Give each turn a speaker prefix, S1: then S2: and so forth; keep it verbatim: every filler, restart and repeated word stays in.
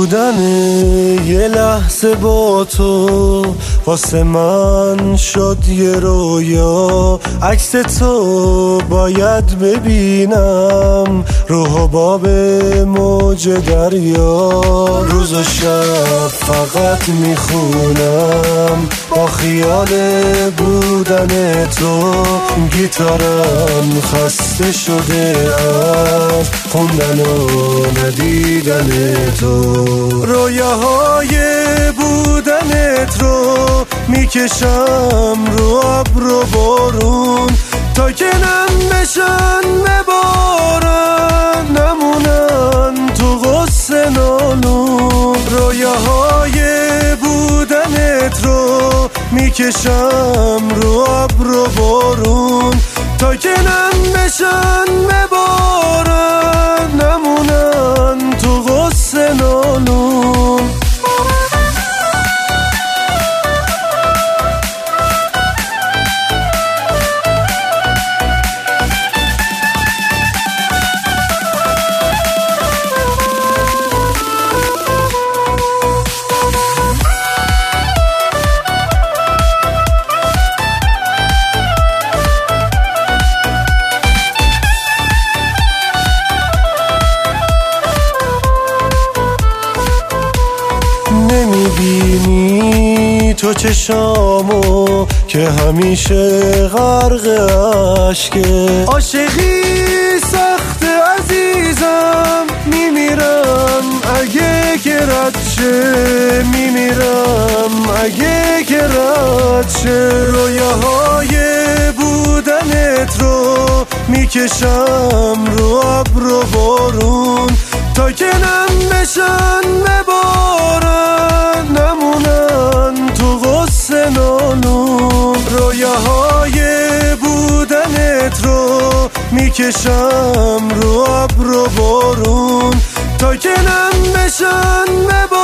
S1: بودن یه لحظه با تو واسه من شد یه رویا. عکس تو باید ببینم رو حباب موج دریا. روز و شب فقط میخونم با خیال بودن تو. گیتارم خسته شده از خوندن و ندیدن تو. رویاهای بودنت رو میکشم رو ابر و بارون تا که نم بشن ببارن نمونن تو غصه نالون. رویاهای بودنت رو میکشم رو ابر و بارون تا که نم بشن ببارن نمونن تو غصه نالون. نمیبینی تو چشامو که همیشه غرق عشقه. عاشقی سخت عزیزم میمیرم اگه که رد شه. میمیرم اگه که رد شه. رویاهای بودنت رو میکشم رو ابر و بارون تا که نم بشن ببارن نمونن تو غصه نالون. رویاهای بودنت رو میکشم رو ابر و بارون تا که نم بشن ببارن